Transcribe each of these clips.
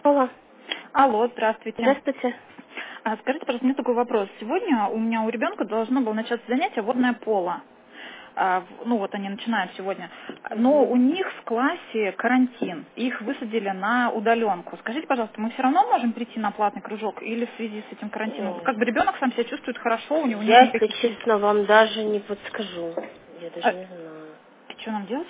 Алло. Алло, здравствуйте. Здравствуйте. Скажите, пожалуйста, у меня такой вопрос. Сегодня у меня у ребенка должно было начаться занятие водное поло. Ну вот они начинают сегодня. Но у них в классе карантин. Их высадили на удаленку. Скажите, пожалуйста, мы все равно можем прийти на платный кружок или в связи с этим карантином? Как бы ребенок сам себя чувствует хорошо, у него нет Я, если никаких... честно, вам даже не подскажу. Я даже не знаю. Что нам делать?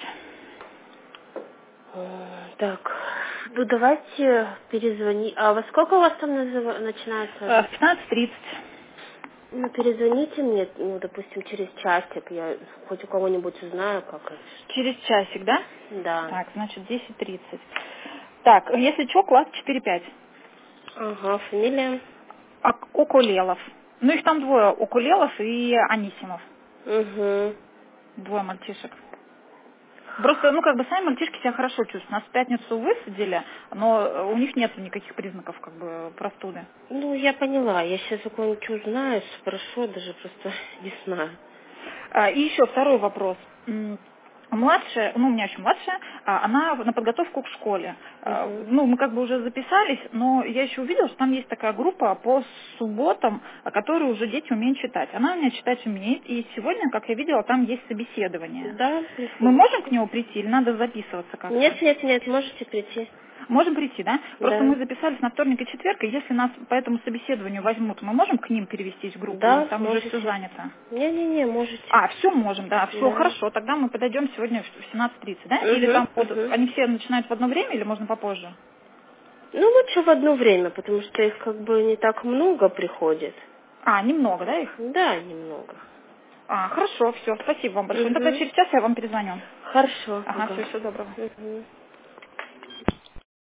Так, ну давайте перезвони. А во сколько у вас там начинается? В 15:30. Ну, перезвоните мне, ну, допустим, через часик. Я хоть у кого-нибудь узнаю, как это. Через часик, да? Да. Так, значит, 10:30. Так, если что, класс 4-5. Ага, фамилия? Окулелов. Ну, их там двое, Окулелов и Анисимов. Угу. Двое мальчишек. Просто, ну, как бы сами мальчишки себя хорошо чувствуют. Нас в пятницу высадили, но у них нет никаких признаков, как бы, простуды. Ну, я поняла. Я сейчас у кого-нибудь узнаю, спрошу, даже просто не знаю. И еще второй вопрос. Младшая, ну, у меня еще младшая, она на подготовку к школе. Угу. Ну, мы как бы уже записались, но я еще увидела, что там есть такая группа по субботам, которую уже дети умеют читать. Она у меня читать умеет, и сегодня, как я видела, там есть собеседование. Да, Мы приходите. можем к нему прийти или надо записываться как-то? Нет, можете прийти. Можем прийти, да? Просто Да. мы записались на вторник и четверг, и если нас по этому собеседованию возьмут, мы можем к ним перевестись в группу, или Да, там уже все можете. занято? Не, можете. Все можем, да, все Да. хорошо, тогда мы подойдем сегодня в 17:30, да? Или там Угу, вот угу. они все начинают в одно время или можно попозже? Ну, лучше в одно время, потому что их как бы не так много приходит. Немного, да, их? Да, немного. Хорошо, все, спасибо вам большое. Ну, тогда Угу. через час я вам перезвоню. Хорошо, Ага, ага. все, всего доброго. Угу.